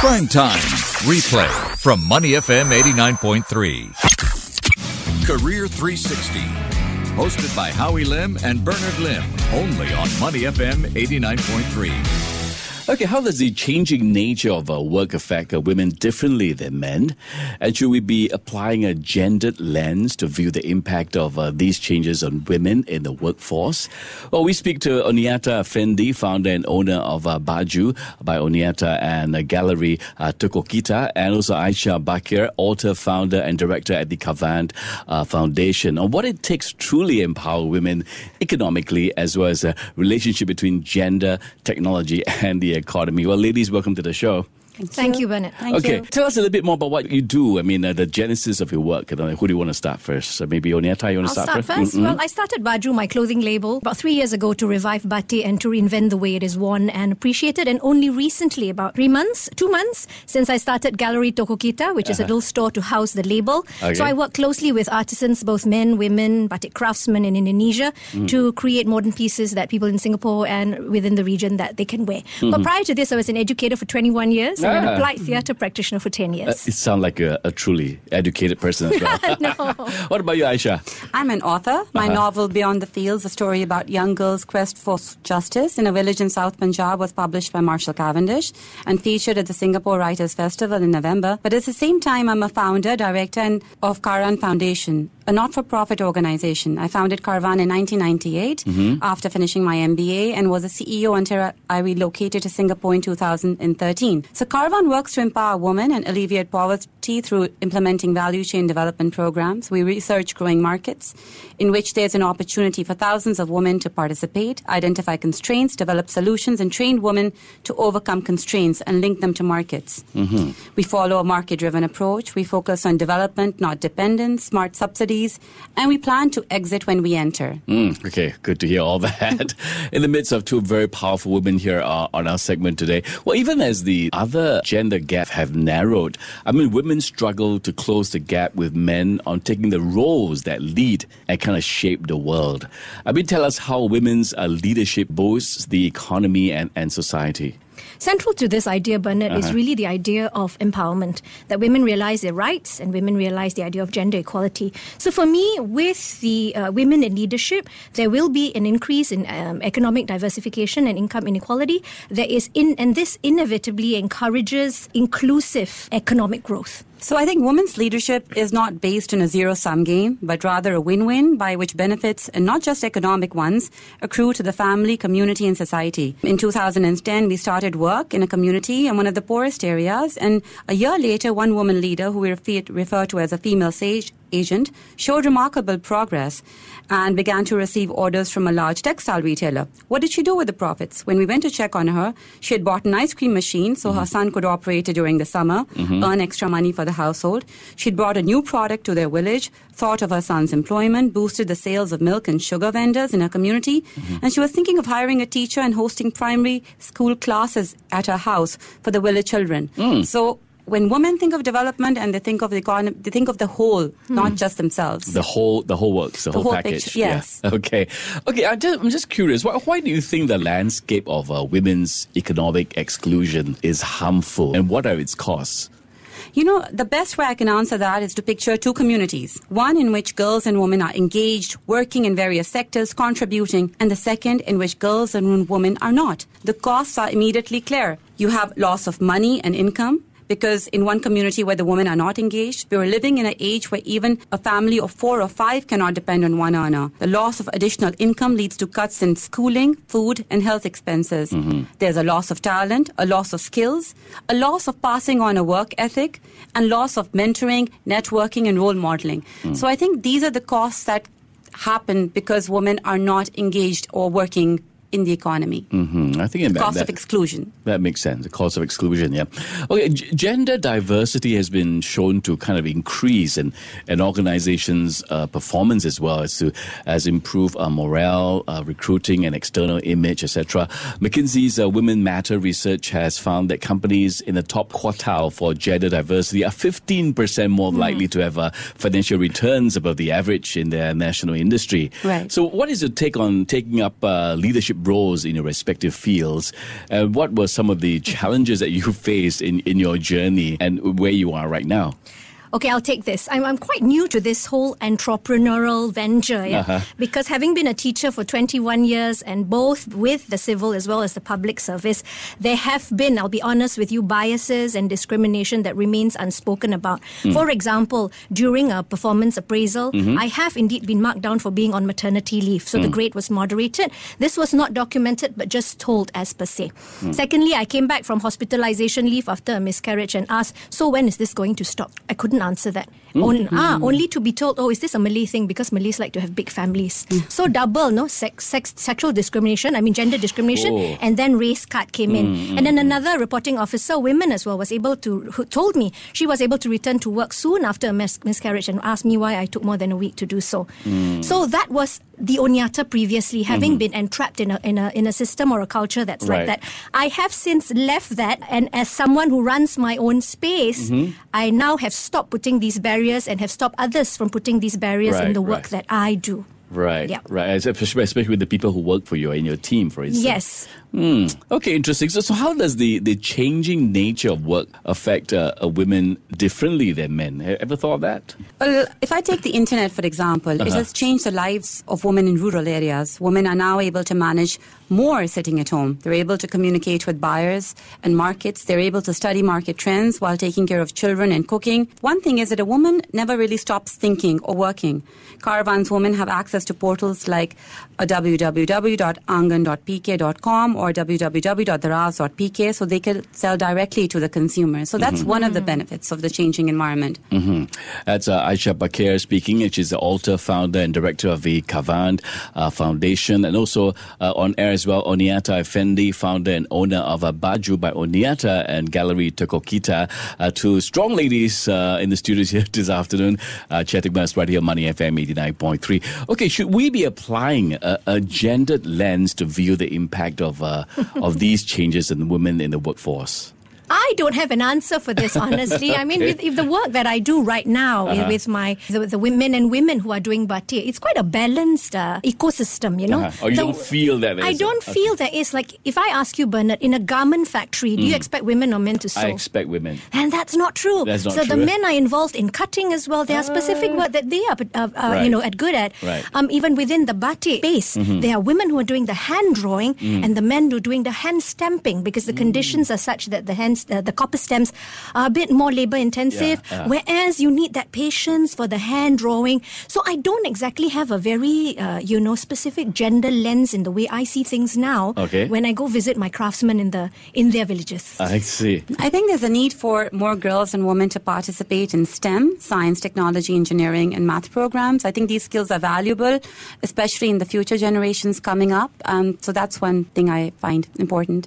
Prime Time. Replay from Money FM 89.3. Career 360. Hosted by Howie Lim and Bernard Lim. Only on Money FM 89.3. Okay, how does the changing nature of work affect women differently than men? And should we be applying a gendered lens to view the impact of these changes on women in the workforce? Well, we speak to Oniata Effendi, founder and owner of Baju by Oniata and Gallery Tokokita, and also Aisha Bakir, author, founder and director at the Kavand Foundation, on what it takes to truly empower women economically, as well as a relationship between gender, technology and the economy. Well, ladies, welcome to the show. Thank you, Bernard. Thank you. Tell us a little bit more about what you do. I mean, the genesis of your work. Who do you want to start first? Maybe Oniata, you want to start first? Mm-hmm. Well, I started Baju, my clothing label, about 3 years ago to revive batik and to reinvent the way it is worn and appreciated. And only recently, about 2 months, since I started Gallery Tokokita, which is a little store to house the label. Okay. So I work closely with artisans, both men, women, batik craftsmen in Indonesia, to create modern pieces that people in Singapore and within the region that they can wear. But prior to this, I was an educator for 21 years. And an applied theatre practitioner for 10 years. It sounds like a truly educated person as well. No. What about you, Aisha? I'm an author. My novel, Beyond the Fields, a story about young girls' quest for justice in a village in South Punjab, was published by Marshall Cavendish and featured at the Singapore Writers' Festival in November. But at the same time, I'm a founder, director of Karan Foundation, a not-for-profit organization. I founded Karvan in 1998 after finishing my MBA and was a CEO until I relocated to Singapore in 2013. So Karvan works to empower women and alleviate poverty through implementing value chain development programs. We research growing markets in which there's an opportunity for thousands of women to participate, identify constraints, develop solutions, and train women to overcome constraints and link them to markets. We follow a market-driven approach. We focus on development, not dependence, smart subsidies, and we plan to exit when we enter. Okay, good to hear all that. In the midst of two very powerful women here on our segment today, well, even as the other gender gap have narrowed, I mean, women struggle to close the gap with men on taking the roles that lead and kind of shape the world. I mean, tell us how women's leadership boosts the economy and society. Central to this idea, Bernard, is really the idea of empowerment, that women realize their rights and women realize the idea of gender equality. So for me, with the women in leadership, there will be an increase in economic diversification and income inequality. And this inevitably encourages inclusive economic growth. So I think women's leadership is not based on a zero-sum game, but rather a win-win by which benefits, and not just economic ones, accrue to the family, community, and society. In 2010, we started work in a community in one of the poorest areas, and a year later, one woman leader, who we refer to as a female sage agent, showed remarkable progress and began to receive orders from a large textile retailer. What did she do with the profits? When we went to check on her, she had bought an ice cream machine so her son could operate it during the summer, earn extra money for the household. She'd brought a new product to their village, thought of her son's employment, boosted the sales of milk and sugar vendors in her community, and she was thinking of hiring a teacher and hosting primary school classes at her house for the village children. So when women think of development and they think of the economy, they think of the whole, not just themselves. The whole works, the whole package. Picture, yes. Yeah. Okay. I'm just curious. Why do you think the landscape of women's economic exclusion is harmful, and what are its costs? You know, the best way I can answer that is to picture two communities. One in which girls and women are engaged, working in various sectors, contributing, and the second in which girls and women are not. The costs are immediately clear. You have loss of money and income, because in one community where the women are not engaged, we are living in an age where even a family of 4 or 5 cannot depend on one earner. The loss of additional income leads to cuts in schooling, food, and health expenses. There's a loss of talent, a loss of skills, a loss of passing on a work ethic, and loss of mentoring, networking, and role modeling. So I think these are the costs that happen because women are not engaged or working in the economy. I think the cost of exclusion. That makes sense. The cost of exclusion, yeah. Okay, gender diversity has been shown to kind of increase in an organization's performance as well as improve morale, recruiting and external image, etc. McKinsey's Women Matter research has found that companies in the top quartile for gender diversity are 15% more likely to have financial returns above the average in their national industry. Right. So what is your take on taking up leadership roles in your respective fields. What were some of the challenges that you faced in your journey and where you are right now? Okay, I'll take this. I'm quite new to this whole entrepreneurial venture, because having been a teacher for 21 years and both with the civil as well as the public service, there have been, I'll be honest with you, biases and discrimination that remains unspoken about. For example, during a performance appraisal, I have indeed been marked down for being on maternity leave, so the grade was moderated. This was not documented but just told as per se. Secondly, I came back from hospitalization leave after a miscarriage and asked, so when is this going to stop? I couldn't answer that. Only to be told, is this a Malay thing? Because Malays like to have big families. So double, sexual discrimination, gender discrimination, and then race card came in. And then another reporting officer, women as well, who told me she was able to return to work soon after a miscarriage and asked me why I took more than a week to do so. So that was the Onyata previously, having been entrapped in a system or a culture that's like that. I have since left that, and as someone who runs my own space, I now have stopped putting these barriers and have stopped others from putting these barriers in the work that I do. Right, especially with the people who work for you in your team, for instance. Yes. Okay, interesting. So how does the changing nature of work affect women differently than men? Have you ever thought of that? Well, if I take the internet, for example, it has changed the lives of women in rural areas. Women are now able to manage more sitting at home. They're able to communicate with buyers and markets. They're able to study market trends while taking care of children and cooking. One thing is that a woman never really stops thinking or working. Caravan's women have access to portals like www.angan.pk.com or www.daraz.pk, so they can sell directly to the consumer. So that's one of the benefits of the changing environment. That's Aisha Bakir speaking. She's the author, founder and director of the Kavand Foundation, and also on air as well, Onyata Effendi, founder and owner of Baju by Onyata and Gallery Tokokita. Two strong ladies in the studios here this afternoon, chatting with us right here on Money FM 89.3. Okay, should we be applying a gendered lens to view the impact of these changes in women in the workforce? I don't have an answer for this, honestly. If the work that I do right now with the women and women who are doing batik, it's quite a balanced ecosystem, Or you don't feel that? I don't feel there is. Like, if I ask you, Bernard, in a garment factory, do you expect women or men to sew? I expect women. And that's not true. That's not true. So the men are involved in cutting as well. There are specific work that they are good at. Right. Even within the batik space, there are women who are doing the hand drawing and the men who are doing the hand stamping, because the conditions are such that the copper stems are a bit more labor intensive, whereas you need that patience for the hand drawing. So I don't exactly have a very specific gender lens in the way I see things now when I go visit my craftsmen in their villages. I see. I think there's a need for more girls and women to participate in STEM, science, technology, engineering and math programs. I think these skills are valuable, especially in the future generations coming up. So that's one thing I find important.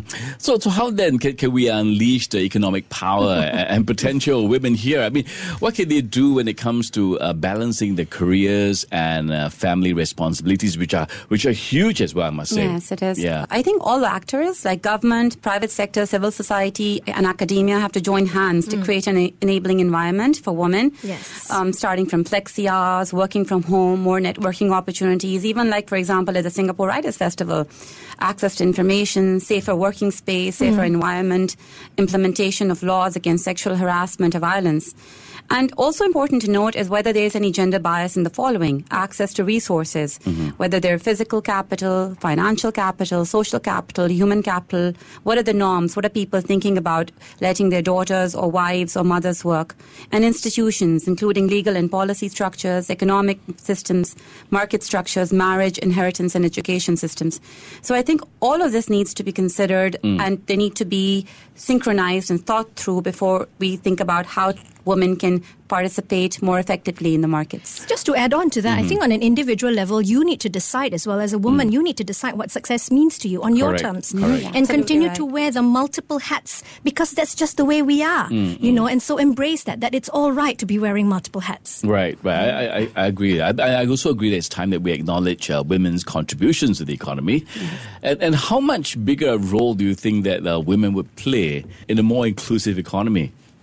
So how then can we unleash the economic power and potential of women here? What can they do when it comes to balancing the careers and family responsibilities, which are huge as well, I must say? Yes, it is. Yeah. I think all actors like government, private sector, civil society and academia have to join hands to create an enabling environment for women. Yes. Starting from flexi hours, working from home, more networking opportunities, even like, for example, at the Singapore Writers Festival, access to information, safer working space, safer environment, implementation of laws against sexual harassment or violence. And also important to note is whether there is any gender bias in the following: access to resources, whether they're physical capital, financial capital, social capital, human capital. What are the norms? What are people thinking about letting their daughters or wives or mothers work? And institutions, including legal and policy structures, economic systems, market structures, marriage, inheritance, and education systems. So I think all of this needs to be considered and they need to be synchronized and thought through before we think about how women can participate more effectively in the markets. Just to add on to that, I think on an individual level, you need to decide as well as a woman, you need to decide what success means to you on your terms. And continue to wear the multiple hats, because that's just the way we are, and so embrace that it's all right to be wearing multiple hats. Right. I agree. I also agree that it's time that we acknowledge women's contributions to the economy. And how much bigger a role do you think that women would play in a more inclusive economy?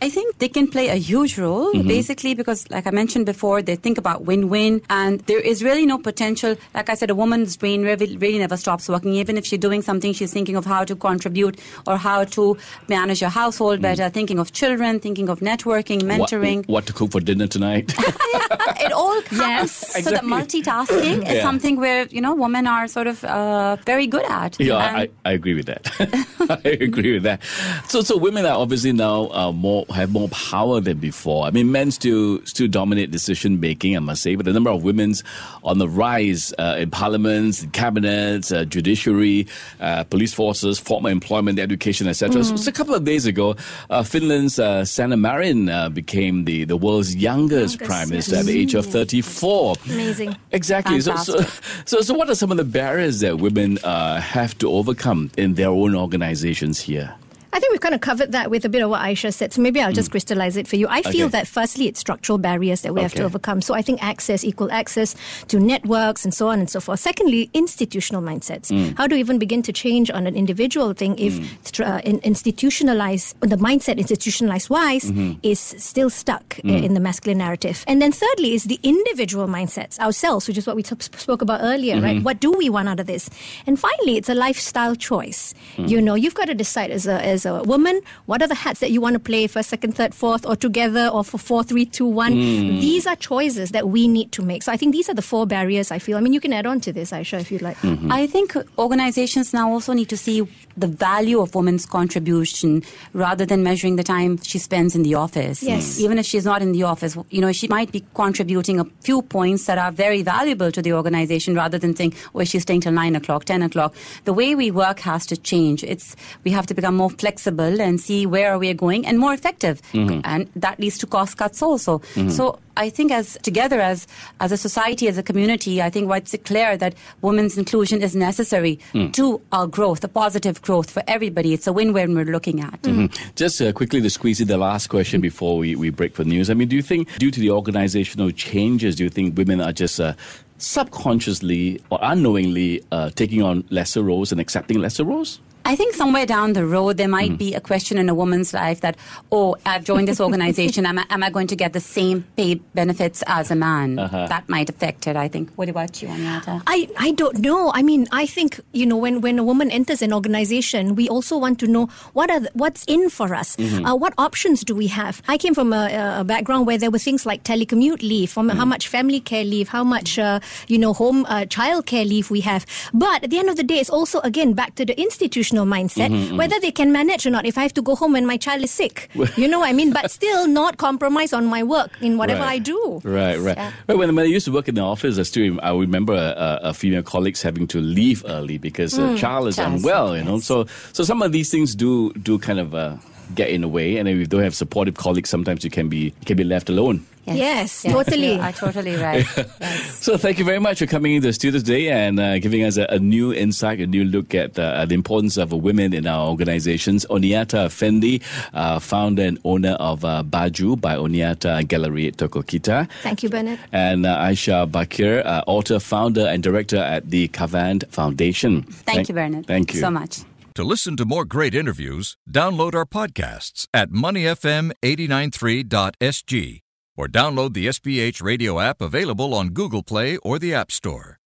I think they can play a huge role, basically, because like I mentioned before, they think about win-win, and there is really no potential. Like I said, a woman's brain really never stops working. Even if she's doing something, she's thinking of how to contribute or how to manage a household better, thinking of children, thinking of networking, mentoring. What to cook for dinner tonight? It all counts. So exactly. the multitasking is something where, women are sort of very good at. Yeah, I agree with that. I agree with that. So women are obviously now have more power than before. I mean, men still dominate decision making, I must say, but the number of women's on the rise in parliaments, cabinets, judiciary, police forces, formal employment, education, etc. So a couple of days ago, Finland's Sanna Marin became the world's youngest prime minister at the age of 34. Amazing. Exactly. So what are some of the barriers that women have to overcome in their own organizations here? I think we've kind of covered that with a bit of what Aisha said. So maybe I'll just crystallize it for you. I feel that firstly, it's structural barriers that we have to overcome. So I think equal access to networks and so on and so forth. Secondly, institutional mindsets. How do we even begin to change on an individual thing if the mindset institutionalized wise is still stuck in the masculine narrative? And then thirdly is the individual mindsets ourselves, which is what we spoke about earlier, right? What do we want out of this? And finally, it's a lifestyle choice. You've got to decide as a woman, what are the hats that you want to play, first, second, third, fourth, or together, or for 4, 3, 2, 1. These are choices that we need to make. So I think these are the 4 barriers, I feel. I mean, you can add on to this, Aisha, if you'd like. I think organizations now also need to see the value of women's contribution rather than measuring the time she spends in the office. Yes. Even if she's not in the office, she might be contributing a few points that are very valuable to the organization rather than saying, she's staying till 9 o'clock, 10 o'clock. The way we work has to change. We have to become more flexible and see where we are going and more effective. And that leads to cost cuts also. So I think as a society, as a community, I think it's clear that women's inclusion is necessary to our growth, a positive growth for everybody. It's a win-win we're looking at. Just quickly to squeeze in the last question before we break for news. I mean, do you think due to the organizational changes, do you think women are just subconsciously or unknowingly taking on lesser roles and accepting lesser roles? I think somewhere down the road, there might be a question in a woman's life that, I've joined this organization. Am I going to get the same pay benefits as a man? That might affect it, I think. What about you, Onyata? I don't know. I mean, I think, when a woman enters an organization, we also want to know what's in for us. What options do we have? I came from a background where there were things like telecommute leave, how much family care leave, how much, home child care leave we have. But at the end of the day, it's also, again, back to the institutional mindset, whether they can manage or not. If I have to go home when my child is sick, you know what I mean? But still not compromise on my work in whatever I do. Right. When I used to work in the office, I remember a female colleagues having to leave early because a child is unwell, So some of these things do kind of get in the way, and if you don't have supportive colleagues, sometimes you can be left alone. Yes, totally. You're totally right. Yes. So thank you very much for coming into the studio today and giving us a new insight, a new look at the importance of women in our organizations. Onyata Effendi, founder and owner of Baju by Onyata Gallery at Tokokita. Thank you, Bernard. And Aisha Bakir, author, founder and director at the Kavand Foundation. Thank you, Bernard. Thank you so much. To listen to more great interviews, download our podcasts at moneyfm893.sg or download the SPH radio app available on Google Play or the App Store.